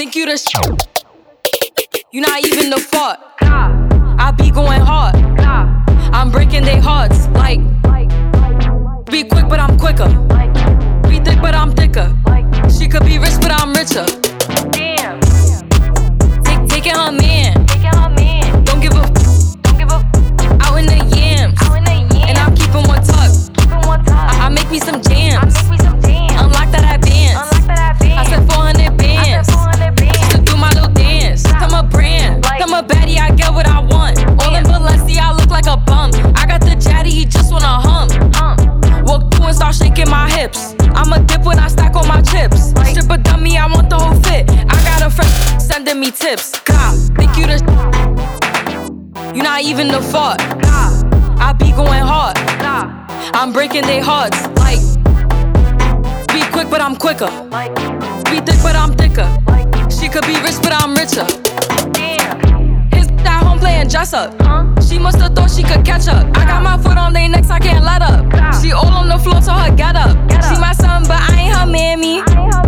think you the you not even the fault. I be going hard. I'm breaking their hearts. Like, be quick, but I'm quicker. Be thick, but I'm thicker. She could be rich, but I'm richer. Damn. Taking her man. Don't give a out in the yams. And I'm keeping one tuck. I make me some jams. Unlock that bands. I said 400 bands. Just to do my little dance. I'm a brand. I'm a baddie, I get what I want. All in Balenciaga, I look like a bum. I got the jaddy, he just wanna hump. Walk through and start shaking my hips. I'm a dip when I stack on my chips. Strip a dummy, I want the whole fit. I got a friend sending me tips. God, think you the you not even the fault. I be going hard. I'm breaking their hearts. Like, be quick, but I'm quicker. Be thick, but I'm thicker. She could be rich, but I'm richer. His at home playing dress up. She must've thought she could catch up. I got my foot on their necks, I can't let up. She all on the floor, so her get up. She my son, but I ain't her mammy.